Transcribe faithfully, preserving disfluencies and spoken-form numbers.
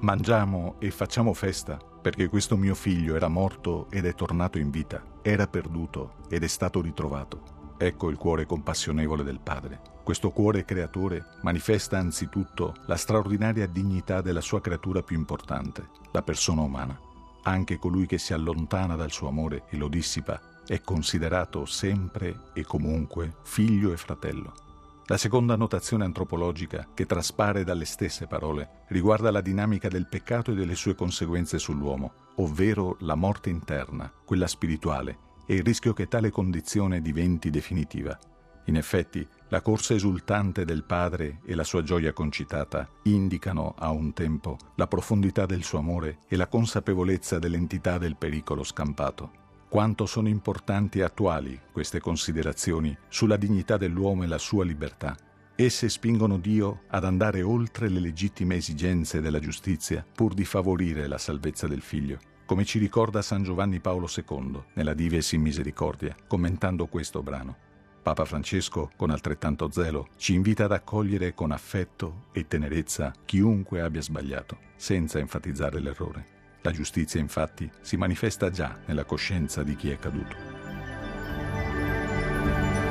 Mangiamo e facciamo festa, perché questo mio figlio era morto ed è tornato in vita, era perduto ed è stato ritrovato. Ecco il cuore compassionevole del Padre. Questo cuore creatore manifesta anzitutto la straordinaria dignità della sua creatura più importante, la persona umana. Anche colui che si allontana dal suo amore e lo dissipa è considerato sempre e comunque figlio e fratello. La seconda notazione antropologica, che traspare dalle stesse parole, riguarda la dinamica del peccato e delle sue conseguenze sull'uomo, ovvero la morte interna, quella spirituale, e il rischio che tale condizione diventi definitiva. In effetti, la corsa esultante del padre e la sua gioia concitata indicano a un tempo la profondità del suo amore e la consapevolezza dell'entità del pericolo scampato. Quanto sono importanti e attuali queste considerazioni sulla dignità dell'uomo e la sua libertà. Esse spingono Dio ad andare oltre le legittime esigenze della giustizia pur di favorire la salvezza del figlio, come ci ricorda San Giovanni Paolo secondo nella Dives in Misericordia, commentando questo brano. Papa Francesco, con altrettanto zelo, ci invita ad accogliere con affetto e tenerezza chiunque abbia sbagliato, senza enfatizzare l'errore. La giustizia, infatti, si manifesta già nella coscienza di chi è caduto.